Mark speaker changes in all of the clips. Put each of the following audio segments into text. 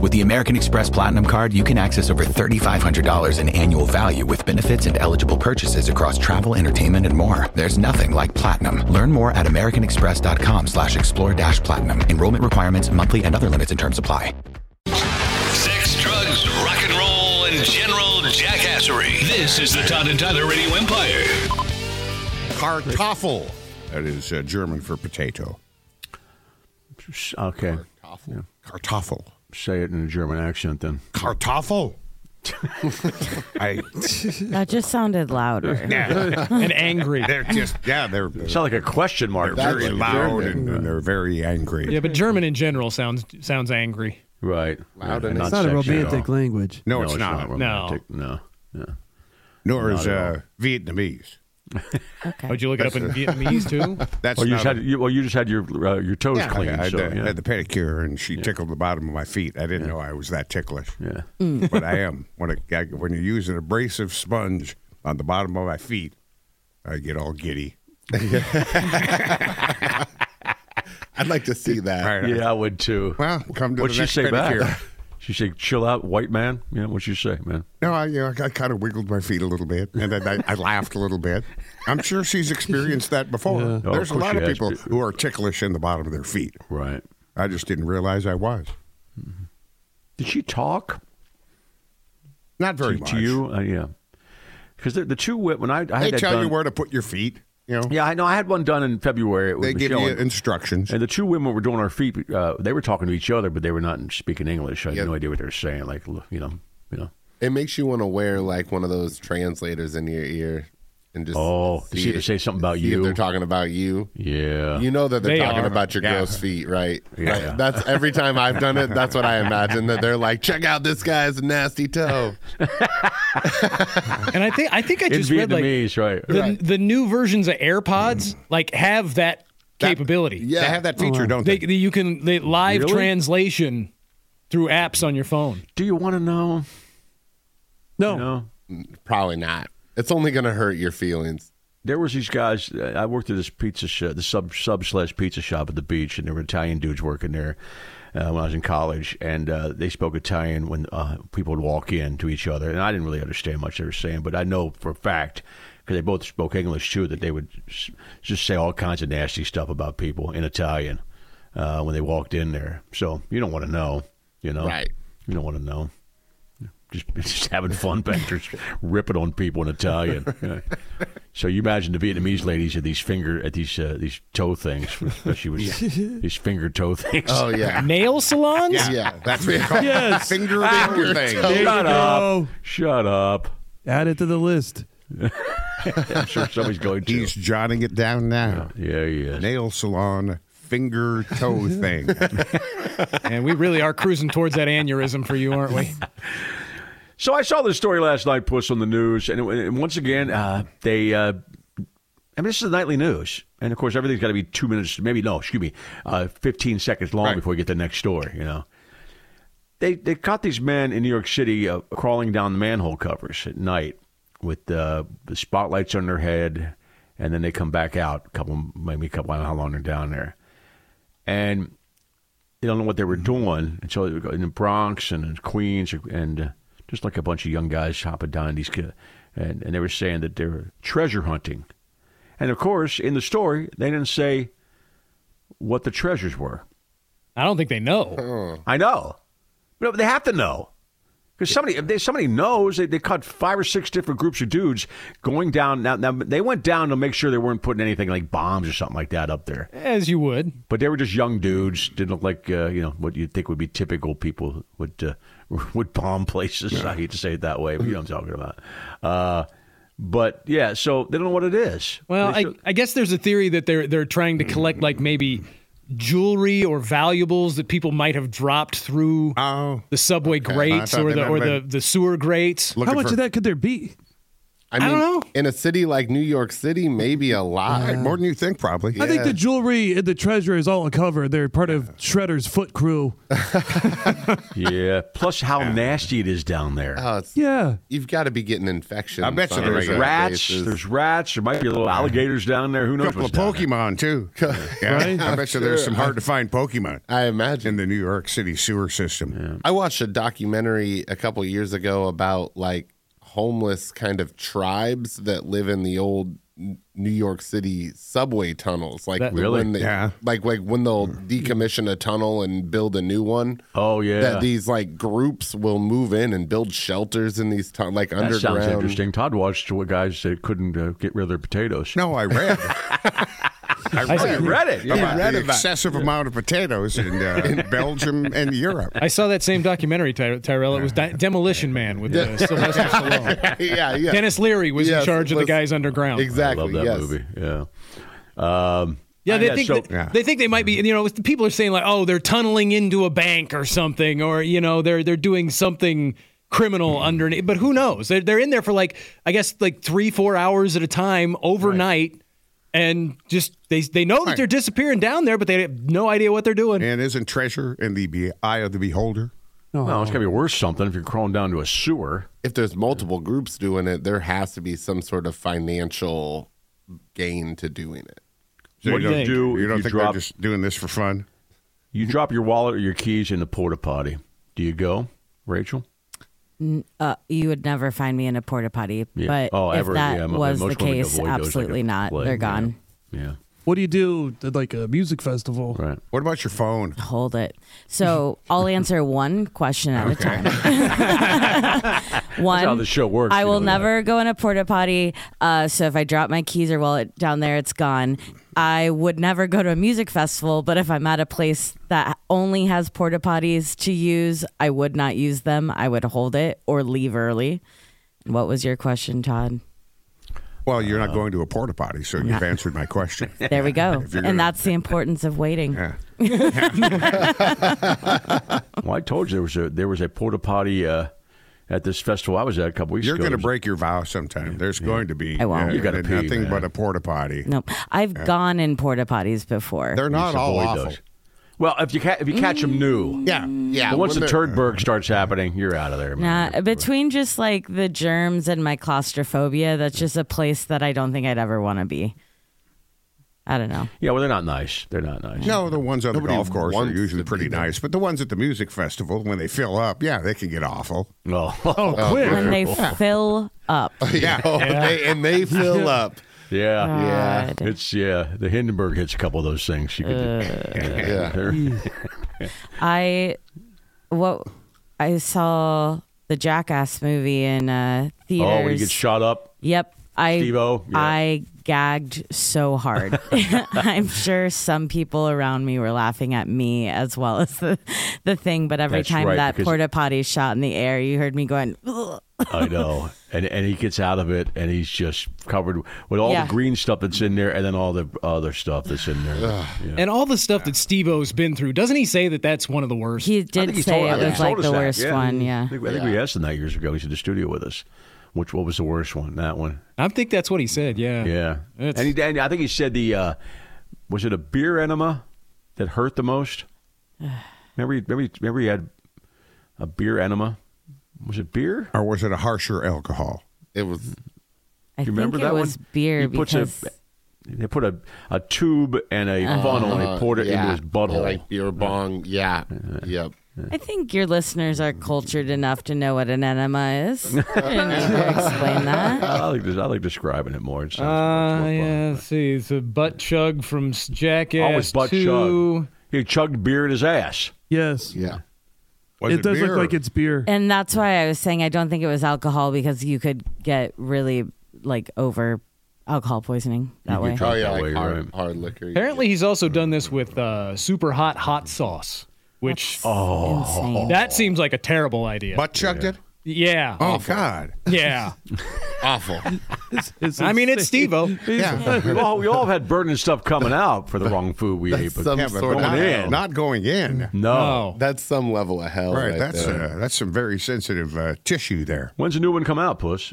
Speaker 1: With the American Express Platinum Card, you can access over $3,500 in annual value with benefits and eligible purchases across travel, entertainment, and more. There's nothing like Platinum. Learn more at americanexpress.com/explore-platinum. Enrollment requirements, monthly and other limits and terms apply.
Speaker 2: Sex, drugs, rock and roll, and general jackassery. This is the Todd and Tyler Radio Empire.
Speaker 3: Kartoffel. That is German for potato.
Speaker 4: Okay.
Speaker 3: Kartoffel. Yeah. Kartoffel.
Speaker 4: Say it in a German accent then.
Speaker 3: Kartoffel.
Speaker 5: That just sounded louder.
Speaker 3: Yeah.
Speaker 6: And angry.
Speaker 3: They're they're
Speaker 4: sound like a question mark.
Speaker 3: They're very loud and they're very angry.
Speaker 6: Yeah, but German in general sounds angry.
Speaker 4: Right.
Speaker 7: Loud
Speaker 4: and
Speaker 7: it's
Speaker 8: not a romantic language.
Speaker 3: No, it's not.
Speaker 4: Romantic. No.
Speaker 3: Nor is Vietnamese.
Speaker 5: Okay.
Speaker 6: Would you look it up in Vietnamese too?
Speaker 3: That's
Speaker 4: you just had your toes clean.
Speaker 3: I
Speaker 4: so,
Speaker 3: had the pedicure, and she tickled the bottom of my feet. I didn't know I was that ticklish.
Speaker 4: Yeah,
Speaker 3: but I am. When you use an abrasive sponge on the bottom of my feet, I get all giddy.
Speaker 7: I'd like to see that.
Speaker 4: Yeah, I would too.
Speaker 3: Well, come to
Speaker 4: What'd
Speaker 3: the next
Speaker 4: she say
Speaker 3: pedicure.
Speaker 4: back? She said, "Chill out, white man." Yeah, what'd she say, man?
Speaker 3: No, I kind of wiggled my feet a little bit, and I laughed a little bit. I'm sure she's experienced that before.
Speaker 4: Yeah.
Speaker 3: There's
Speaker 4: Oh,
Speaker 3: a lot of
Speaker 4: she has.
Speaker 3: people who are ticklish in the bottom of their feet.
Speaker 4: Right.
Speaker 3: I just didn't realize I was.
Speaker 4: Did she talk?
Speaker 3: Not very much.
Speaker 4: To you? Yeah. Because the two when I had
Speaker 3: They
Speaker 4: that
Speaker 3: tell
Speaker 4: done,
Speaker 3: you where to put your feet. You know.
Speaker 4: Yeah, I know. I had one done in February.
Speaker 3: They give you instructions.
Speaker 4: And the two women were doing our feet. They were talking to each other, but they were not speaking English. I had no idea what they were saying. Like, you know.
Speaker 7: It makes you want to wear like one of those translators in your ear and just
Speaker 4: see if they say something about you.
Speaker 7: If they're talking about you.
Speaker 4: Yeah.
Speaker 7: You know that they're talking
Speaker 6: are.
Speaker 7: about your gross feet, right?
Speaker 4: Yeah.
Speaker 7: Right. That's every time I've done it. That's what I imagine, that they're like, check out this guy's nasty toe.
Speaker 6: And I think I just
Speaker 4: in
Speaker 6: read like
Speaker 4: Vietnamese, right?
Speaker 6: the new versions of AirPods like have that capability.
Speaker 3: They have that feature, don't they?
Speaker 6: You can live
Speaker 4: Really?
Speaker 6: translation through apps on your phone.
Speaker 4: Do you want to know?
Speaker 8: No.
Speaker 4: No.
Speaker 7: Probably not. It's only going to hurt your feelings.
Speaker 4: There was these guys. I worked at this pizza shop, the sub/pizza shop at the beach, and there were Italian dudes working there when I was in college, and they spoke Italian when people would walk in to each other, and I didn't really understand much they were saying, but I know for a fact, because they both spoke English too, that they would just say all kinds of nasty stuff about people in Italian when they walked in there. So you don't want to know,
Speaker 7: Right.
Speaker 4: You don't want to know. Just having fun back there, ripping on people in Italian. Yeah. So you imagine the Vietnamese ladies at these toe things, especially with these finger toe things.
Speaker 7: Oh, yeah.
Speaker 6: Nail salons?
Speaker 7: Yeah.
Speaker 3: That's what you call
Speaker 8: Yes.
Speaker 3: finger thing.
Speaker 4: Shut up.
Speaker 8: Add it to the list.
Speaker 4: I'm sure somebody's going to.
Speaker 3: He's jotting it down now.
Speaker 4: Yeah, he is.
Speaker 3: Nail salon, finger toe thing.
Speaker 6: And we really are cruising towards that aneurysm for you, aren't we?
Speaker 4: So I saw this story last night, Puss, on the news, and once again, this is the nightly news, and of course, everything's got to be 2 minutes, 15 seconds long before we get the next story. They caught these men in New York City crawling down the manhole covers at night with the spotlights on their head, and then they come back out maybe a couple how long they're down there, and they don't know what they were doing, and so in the Bronx and in Queens and just like a bunch of young guys hopping down these kids, and they were saying that they were treasure hunting. And, of course, in the story, they didn't say what the treasures were.
Speaker 6: I don't think they know.
Speaker 4: I know. But they have to know. Because if somebody knows, they caught 5 or 6 different groups of dudes going down. Now, they went down to make sure they weren't putting anything like bombs or something like that up there.
Speaker 6: As you would.
Speaker 4: But they were just young dudes. Didn't look like, what you'd think would be typical people would bomb places. Yeah. I hate to say it that way, but you know what I'm talking about. But, yeah, so they don't know what it is.
Speaker 6: Well, I guess there's a theory that they're trying to collect, like, maybe jewelry or valuables that people might have dropped through the subway grates or the sewer grates.
Speaker 8: How much of that could there be?
Speaker 7: I mean,
Speaker 6: don't know.
Speaker 7: In a city like New York City, maybe a lot.
Speaker 3: More than you think, probably.
Speaker 8: I think the jewelry and the treasure is all uncovered. They're part of Shredder's foot crew.
Speaker 4: Yeah. Plus, how nasty it is down there.
Speaker 8: Yeah.
Speaker 7: You've got to be getting infections.
Speaker 3: I bet you
Speaker 7: on a
Speaker 3: there's
Speaker 7: regular
Speaker 4: Rats.
Speaker 7: basis.
Speaker 4: There's rats. There might be little alligators down there. Who
Speaker 3: A
Speaker 4: knows
Speaker 3: couple
Speaker 4: what's
Speaker 3: of
Speaker 4: down there?
Speaker 3: Pokemon, too. Yeah.
Speaker 8: Right?
Speaker 3: I bet you there's some hard-to-find Pokemon
Speaker 7: I imagine.
Speaker 3: in the New York City sewer system.
Speaker 7: I watched a documentary a couple years ago about like homeless kind of tribes that live in the old New York City subway tunnels. Like
Speaker 4: Really?
Speaker 7: when they,
Speaker 3: Yeah.
Speaker 7: like when they'll decommission a tunnel and build a new one.
Speaker 4: Oh, yeah.
Speaker 7: That these like groups will move in and build shelters in these like
Speaker 4: That
Speaker 7: underground.
Speaker 4: sounds interesting. Todd watched what guys that couldn't get rid of their potatoes.
Speaker 3: No, I read. I
Speaker 4: read it. Yeah.
Speaker 3: About
Speaker 7: read
Speaker 3: the
Speaker 7: about-
Speaker 3: excessive amount of potatoes in Belgium and Europe.
Speaker 6: I saw that same documentary, Tyrell. It was Demolition Man with Sylvester Stallone.
Speaker 7: yeah.
Speaker 6: Dennis Leary was in
Speaker 7: Yes,
Speaker 6: charge of the
Speaker 7: was-
Speaker 6: guys underground.
Speaker 7: Exactly.
Speaker 4: I love that
Speaker 7: yes.
Speaker 4: movie. Yeah.
Speaker 6: Yeah, they think
Speaker 4: so-
Speaker 6: they think they might be. People are saying like, oh, they're tunneling into a bank or something, or they're doing something criminal underneath. But who knows? They're in there for like, I guess, like 3-4 hours at a time overnight, and just they know that they're disappearing down there, but they have no idea what they're doing.
Speaker 3: And isn't treasure in the eye of the beholder?
Speaker 4: No, it's got to be worse something if you're crawling down to a sewer.
Speaker 7: If there's multiple groups doing it, there has to be some sort of financial gain to doing it.
Speaker 3: So
Speaker 4: What do you do
Speaker 3: You
Speaker 4: if
Speaker 3: don't
Speaker 4: you
Speaker 3: think
Speaker 4: drop
Speaker 3: they're just doing this for fun?
Speaker 4: you drop your wallet or your keys in the porta potty? Do you go, Rachel?
Speaker 5: You would never find me in a porta potty,
Speaker 4: Yeah.
Speaker 5: but
Speaker 4: Oh,
Speaker 5: if
Speaker 4: ever,
Speaker 5: that
Speaker 4: yeah,
Speaker 5: was
Speaker 4: most
Speaker 5: the
Speaker 4: women
Speaker 5: case,
Speaker 4: avoid those like a
Speaker 5: absolutely not.
Speaker 4: plague.
Speaker 5: They're gone.
Speaker 4: Yeah.
Speaker 8: What do you do at like a music festival?
Speaker 4: Right.
Speaker 3: What about your phone?
Speaker 5: Hold it. So I'll answer one question at a time. One.
Speaker 4: That's how the show works.
Speaker 5: I
Speaker 4: you
Speaker 5: will
Speaker 4: know that.
Speaker 5: never go in a porta potty. So if I drop my keys or wallet down there, it's gone. I would never go to a music festival, but if I'm at a place that only has porta potties to use, I would not use them. I would hold it or leave early. What was your question, Todd?
Speaker 3: Well, you're not going to a porta potty, so you've answered my question.
Speaker 5: There we go.
Speaker 3: If you're gonna-
Speaker 5: And that's the importance of waiting.
Speaker 3: Yeah.
Speaker 4: Well, I told you there was a porta potty at this festival I was at a couple weeks
Speaker 3: You're
Speaker 4: ago.
Speaker 3: going to break your vow sometime. There's going to be
Speaker 5: I won't.
Speaker 4: You gotta pee,
Speaker 3: nothing
Speaker 4: man.
Speaker 3: but a porta potty.
Speaker 5: No, I've gone in porta potties before.
Speaker 3: They're not
Speaker 4: Just
Speaker 3: all
Speaker 4: avoid
Speaker 3: awful.
Speaker 4: those. Well, if you catch them new,
Speaker 3: Yeah.
Speaker 4: but once the
Speaker 7: when they're-
Speaker 4: Turdberg starts happening, you're out of there. Man.
Speaker 5: Nah, between just like the germs and my claustrophobia, that's just a place that I don't think I'd ever want to be. I don't know.
Speaker 4: Yeah, well, they're not nice. They're not nice.
Speaker 3: No, the ones on the
Speaker 7: Nobody
Speaker 3: golf course are
Speaker 7: wants
Speaker 3: usually
Speaker 7: to be
Speaker 3: pretty
Speaker 7: there.
Speaker 3: nice, but the ones at the music festival, when they fill up, yeah, they can get awful.
Speaker 4: Oh,
Speaker 8: Quick.
Speaker 5: When they fill up.
Speaker 3: Yeah.
Speaker 7: They fill up.
Speaker 4: yeah.
Speaker 5: God.
Speaker 4: It's the Hindenburg hits a couple of those things. You could
Speaker 7: Yeah.
Speaker 5: I saw the Jackass movie in theaters.
Speaker 4: Oh, when you get shot up.
Speaker 5: Yep.
Speaker 4: Steve-O, yeah.
Speaker 5: I gagged so hard. I'm sure some people around me were laughing at me as well as the thing, but every
Speaker 4: That's
Speaker 5: time
Speaker 4: right,
Speaker 5: that
Speaker 4: because-
Speaker 5: porta potty shot in the air, you heard me going, ugh.
Speaker 4: I know. And he gets out of it, and he's just covered with all
Speaker 5: Yeah.
Speaker 4: the green stuff that's in there, and then all the other stuff that's in there. Yeah.
Speaker 6: And all the stuff that Steve-O's been through, doesn't he say that that's one of the worst?
Speaker 5: He
Speaker 4: I
Speaker 5: did
Speaker 4: think he
Speaker 5: say
Speaker 4: told- I
Speaker 5: it
Speaker 4: think
Speaker 5: was
Speaker 4: he
Speaker 5: like
Speaker 4: told us
Speaker 5: the
Speaker 4: that,
Speaker 5: worst one, yeah.
Speaker 4: I think we asked him that years ago. He's in the studio with us. What was the worst one? That one.
Speaker 6: I think that's what he said, yeah.
Speaker 4: Yeah.
Speaker 6: It's-
Speaker 4: And I think he said was it a beer enema that hurt the most? Remember he had a beer enema? Was it beer?
Speaker 3: Or was it a harsher alcohol?
Speaker 7: It was.
Speaker 5: I
Speaker 4: You
Speaker 5: think
Speaker 4: remember
Speaker 5: it
Speaker 4: that
Speaker 5: was
Speaker 4: one?
Speaker 5: beer
Speaker 4: He puts
Speaker 5: because
Speaker 4: they put a tube and a funnel and he poured it into his butthole.
Speaker 7: Like beer bong. Yeah. Yep.
Speaker 5: I think your listeners are cultured enough to know what an enema is. I didn't need to explain that.
Speaker 4: I like describing it more. It sounds much more
Speaker 6: Yeah,
Speaker 4: fun.
Speaker 6: let's see. It's a butt chug from Jackass
Speaker 4: Always butt
Speaker 6: 2.
Speaker 4: chug. He chugged beer in his ass.
Speaker 8: Yes.
Speaker 7: Yeah.
Speaker 3: Was
Speaker 8: It does
Speaker 3: beer?
Speaker 8: look like it's beer.
Speaker 5: And that's why I was saying I don't think it was alcohol because you could get really like over alcohol poisoning that way.
Speaker 7: Oh, yeah.
Speaker 4: That
Speaker 7: Like
Speaker 4: way, right.
Speaker 7: hard liquor.
Speaker 6: Apparently, he's also done this with super hot sauce, which
Speaker 5: Insane.
Speaker 6: that seems like a terrible idea.
Speaker 3: Butt chugged it?
Speaker 6: Yeah.
Speaker 3: Oh, God.
Speaker 6: Yeah.
Speaker 7: Awful.
Speaker 6: I mean, it's Steve-O.
Speaker 3: Yeah.
Speaker 4: We all have had burning stuff coming out for the wrong food we ate. But
Speaker 7: some
Speaker 3: Yeah, but
Speaker 7: sort of
Speaker 3: not,
Speaker 4: in.
Speaker 3: not going in.
Speaker 4: no.
Speaker 7: That's some level of hell.
Speaker 3: Right.
Speaker 7: Right. there.
Speaker 3: That's some very sensitive tissue there.
Speaker 4: When's the new one come out, Puss?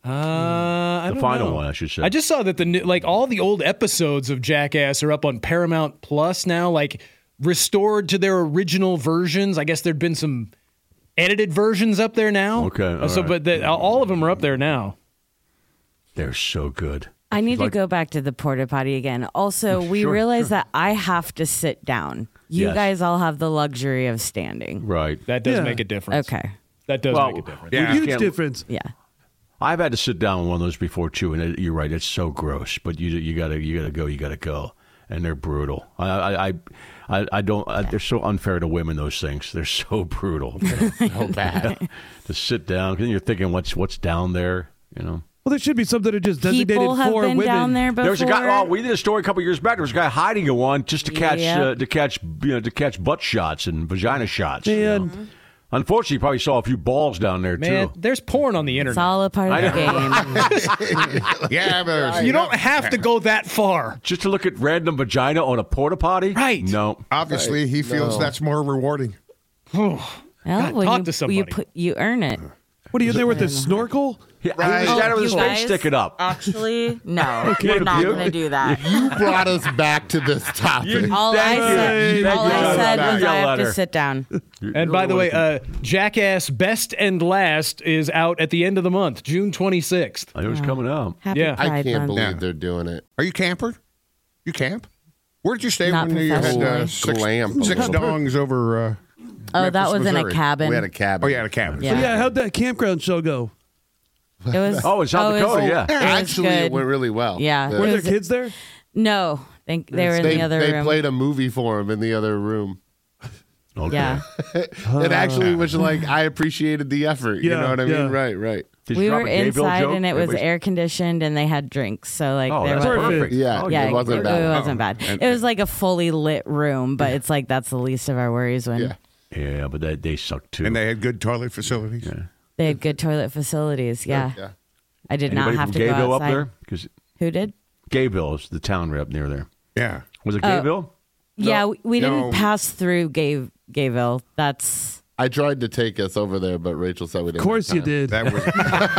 Speaker 6: I
Speaker 4: The
Speaker 6: don't
Speaker 4: final
Speaker 6: know.
Speaker 4: one, I should say.
Speaker 6: I just saw that all the old episodes of Jackass are up on Paramount Plus now, like restored to their original versions. I guess there'd been some edited versions up there now.
Speaker 4: Okay, all
Speaker 6: So,
Speaker 4: right.
Speaker 6: but all of them are up there now.
Speaker 4: They're so good.
Speaker 5: I need to go back to the porta potty again. Also, we realize that I have to sit down. You
Speaker 4: Yes.
Speaker 5: guys all have the luxury of standing.
Speaker 4: Right.
Speaker 6: That does
Speaker 8: Yeah.
Speaker 6: make a difference.
Speaker 5: Okay.
Speaker 6: That does
Speaker 4: Well,
Speaker 6: make a difference.
Speaker 3: Yeah.
Speaker 8: Huge
Speaker 4: can't-
Speaker 8: difference.
Speaker 5: Yeah.
Speaker 4: I've had to sit down on one of those before too, and you're right. It's so gross, but you gotta go, and they're brutal. I don't. They're so unfair to women. Those things. They're so brutal.
Speaker 7: So bad.
Speaker 4: To sit down, because you're thinking, what's down there? You know.
Speaker 8: Well, there should be something that are just designated
Speaker 5: People have
Speaker 8: for
Speaker 5: been
Speaker 8: women.
Speaker 5: down there before.
Speaker 4: There was a guy. Oh, we did a story a couple years back. There was a guy hiding in one just to catch
Speaker 5: Yep.
Speaker 4: to catch butt shots and vagina shots. you
Speaker 8: Man.
Speaker 4: know. Unfortunately, you probably saw a few balls down there
Speaker 6: Man,
Speaker 4: too.
Speaker 6: there's porn on the
Speaker 5: It's
Speaker 6: internet.
Speaker 5: all a part of the game.
Speaker 3: Yeah, there's
Speaker 6: You don't have to go that far.
Speaker 4: Just to look at random vagina on a porta potty.
Speaker 6: Right.
Speaker 4: No.
Speaker 3: obviously he feels that's more rewarding.
Speaker 5: Well, when
Speaker 6: talk
Speaker 5: you,
Speaker 6: to somebody.
Speaker 5: you earn it.
Speaker 8: What are you there with a snorkel?
Speaker 4: He was down with his
Speaker 5: You
Speaker 4: face
Speaker 5: guys,
Speaker 4: sticking up.
Speaker 5: Actually, no, we're not
Speaker 4: puke?
Speaker 5: going to do that.
Speaker 7: You brought us back to this topic.
Speaker 5: All I said,
Speaker 4: Thank
Speaker 5: all
Speaker 4: you,
Speaker 5: I
Speaker 4: John.
Speaker 5: said was
Speaker 4: Yell
Speaker 5: I have
Speaker 4: at
Speaker 5: to
Speaker 4: her.
Speaker 5: sit down.
Speaker 6: And by the way, Jackass Best and Last is out at the end of the month, June 26th.
Speaker 4: I know it's coming out.
Speaker 5: Happy
Speaker 6: Yeah.
Speaker 5: Pride
Speaker 7: I can't
Speaker 5: Month.
Speaker 7: believe
Speaker 3: Yeah.
Speaker 7: they're doing it.
Speaker 3: Are you camper? You camp? Where did you stay
Speaker 5: Not
Speaker 3: when you had
Speaker 5: professionally.
Speaker 3: six
Speaker 7: Glamp a
Speaker 3: six
Speaker 7: little.
Speaker 3: dongs over?
Speaker 5: Oh, that
Speaker 3: Memphis,
Speaker 5: was in a
Speaker 3: Missouri.
Speaker 5: cabin.
Speaker 7: We had a cabin.
Speaker 3: Oh, yeah, a cabin.
Speaker 5: Yeah.
Speaker 8: Yeah, how'd that campground show go?
Speaker 5: It was.
Speaker 4: Oh, in South
Speaker 5: it was-
Speaker 4: Dakota, yeah.
Speaker 5: It was
Speaker 7: Actually,
Speaker 5: good.
Speaker 7: it went really well.
Speaker 5: Yeah.
Speaker 8: Were
Speaker 5: It
Speaker 8: there
Speaker 5: was-
Speaker 8: kids there?
Speaker 5: No, they were in the other
Speaker 7: they
Speaker 5: room.
Speaker 7: played a movie for him in the other room.
Speaker 4: Okay.
Speaker 5: Yeah,
Speaker 7: It actually was like, I appreciated the effort. You
Speaker 8: Yeah,
Speaker 7: know what I mean?
Speaker 8: yeah.
Speaker 7: Right.
Speaker 4: Did you
Speaker 5: we
Speaker 4: drop
Speaker 5: were
Speaker 4: a Gayville
Speaker 5: inside
Speaker 4: joke?
Speaker 5: and it was
Speaker 4: Everybody's-
Speaker 5: air conditioned and they had drinks. So like
Speaker 4: Oh,
Speaker 5: there
Speaker 4: that's
Speaker 5: was.
Speaker 4: perfect.
Speaker 7: Yeah.
Speaker 4: Oh,
Speaker 5: Yeah,
Speaker 7: It wasn't bad.
Speaker 5: It wasn't bad.
Speaker 3: And-
Speaker 5: It was like a fully lit room, but it's like that's the least of our worries when
Speaker 7: Yeah.
Speaker 4: Yeah, but they suck too.
Speaker 3: And they had good toilet facilities.
Speaker 5: they had good toilet facilities. Yeah,
Speaker 7: Yeah.
Speaker 5: I did
Speaker 4: Anybody
Speaker 5: not have
Speaker 4: from
Speaker 5: to go
Speaker 4: Gayville
Speaker 5: outside.
Speaker 4: up there? Because
Speaker 5: Who did?
Speaker 4: Gayville is the town right up near there.
Speaker 3: Yeah.
Speaker 4: Was it Gayville?
Speaker 5: Yeah, we
Speaker 3: no.
Speaker 5: didn't pass through Gayville. That's
Speaker 7: I tried to take us over there, but Rachel said we didn't.
Speaker 8: Of course
Speaker 7: have
Speaker 8: you
Speaker 7: time.
Speaker 8: did.
Speaker 3: That was.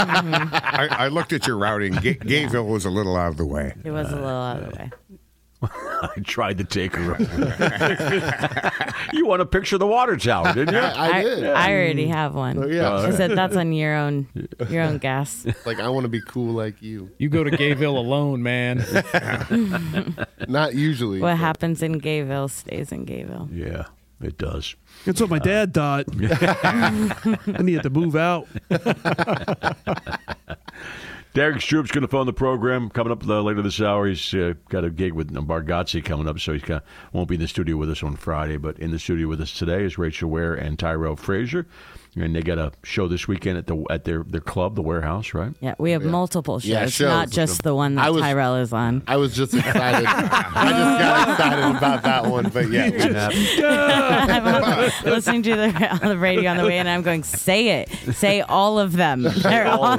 Speaker 3: I looked at your routing. Gayville was a little out of the way.
Speaker 5: it was a little out of the way.
Speaker 4: I tried to take her. You want a picture of the water tower, didn't you?
Speaker 7: I did.
Speaker 5: I already have one.
Speaker 7: Oh, yeah.
Speaker 5: I said that's on your own gas.
Speaker 7: Like, I want to be cool like you.
Speaker 6: You go to Gayville alone, man.
Speaker 7: Not usually.
Speaker 5: What happens in Gayville stays in Gayville.
Speaker 4: Yeah, it does.
Speaker 8: That's what my dad thought. I needed to move out.
Speaker 4: Derek Stroop's going to phone the program coming up later this hour. He's got a gig with Bargatze coming up, so he won't be in the studio with us on Friday. But in the studio with us today is Rachel Ware and Tyrell Frazier, and they got a show this weekend at their club, the Warehouse, right?
Speaker 5: Yeah, we have multiple shows,
Speaker 7: Yeah, shows.
Speaker 5: not just the one that
Speaker 7: I was-
Speaker 5: Tyrell is on.
Speaker 7: I was just excited. I just got excited about that one. But yeah,
Speaker 5: I'm listening to on the radio on the way, and I'm going, say it, say all of them. They're all.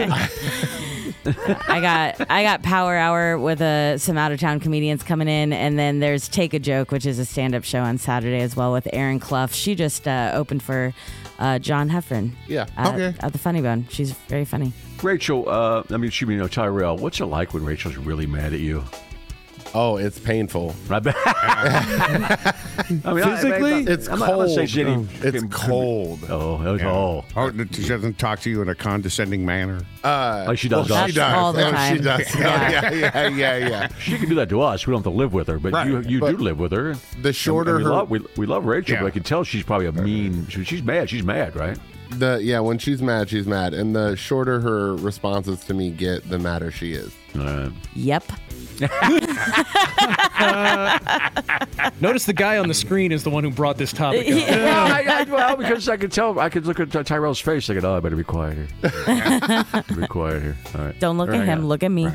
Speaker 5: I got Power Hour with some out of town comedians coming in, and then there's Take a Joke, which is a stand up show on Saturday as well with Erin Clough. She just opened for John Heffron.
Speaker 7: Yeah.
Speaker 5: At the Funny Bone. She's very funny.
Speaker 4: Rachel, Tyrell, what's it like when Rachel's really mad at you?
Speaker 7: Oh, it's painful.
Speaker 4: I bet.
Speaker 8: Physically?
Speaker 7: It's
Speaker 4: I'm not saying
Speaker 7: cold.
Speaker 4: she didn't-
Speaker 7: It's cold.
Speaker 4: Oh,
Speaker 3: Oh, she doesn't talk to you in a condescending manner.
Speaker 4: like she does
Speaker 5: That's
Speaker 4: us.
Speaker 5: all the
Speaker 7: Oh,
Speaker 5: time.
Speaker 7: she does. Yeah.
Speaker 4: She can do that to us. We don't have to live with her, but
Speaker 3: Right.
Speaker 4: you
Speaker 7: But
Speaker 4: do live with her.
Speaker 7: The shorter
Speaker 4: And
Speaker 7: her,
Speaker 4: we love Rachel,
Speaker 3: Yeah.
Speaker 4: but I can tell she's probably a mean. She's mad. She's mad, right?
Speaker 7: when she's mad, and the shorter her responses to me get, the madder she is.
Speaker 5: Yep.
Speaker 6: Notice the guy on the screen is the one who brought this topic up.
Speaker 4: Well, because I could tell. I could look at Tyrell's face. I could, I better be quiet here. Be quiet here. All right.
Speaker 5: Don't look at him. Look at me.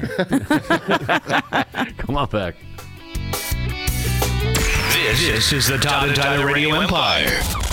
Speaker 4: Come on back.
Speaker 2: This is the Todd and Tyler Radio Empire.